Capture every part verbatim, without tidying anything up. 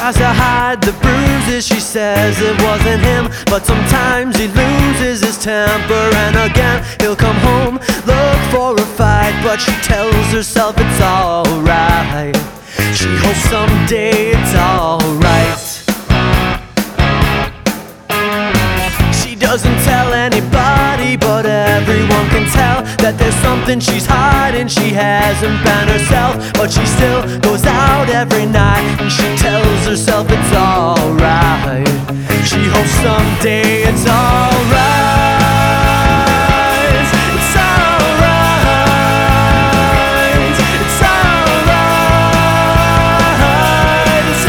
tries to hide the bruises. She says it wasn't him, but sometimes he loses his temper, and again he'll come home, look for a fight, but she tells herself it's alright. She hopes someday it's alright. She doesn't tell anybody, but everyone can tell that there's something she's hiding. She hasn't been herself, but she still goes out every night, and she tells herself it's alright. She hopes someday it's alright. It's alright. It's alright. It's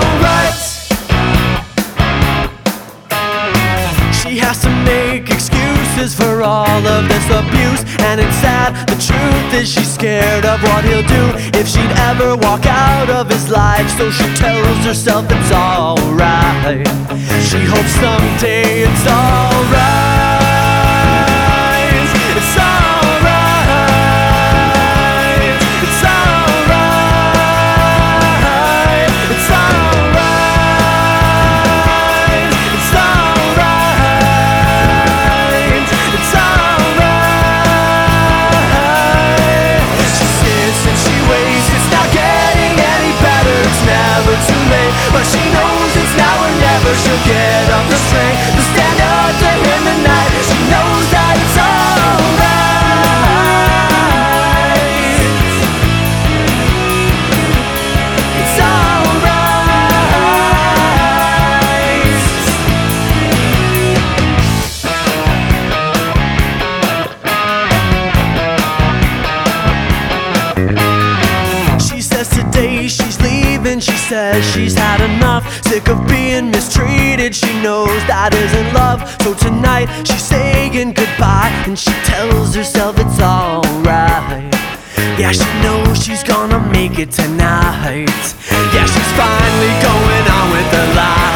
alright. She has to make excuses for all of this abuse, and it's sad, the truth is she's scared of what he'll do if she'd ever walk out of his life. So she tells herself it's alright. She hopes someday it's alright. It's alright. It's alright. It's alright. It's alright. It's alright. She sits and she waits, it's not getting any better, it's never too late, but she knows it's now or never. She'll get up the strength to stand up to him tonight. She knows that it's alright. It's alright. She says today she's leaving. She says she's had enough, sick of being mistreated. She knows that isn't love, so tonight she's saying goodbye, and she tells herself it's alright. Yeah, she knows she's gonna make it tonight. Yeah, she's finally going on with her life.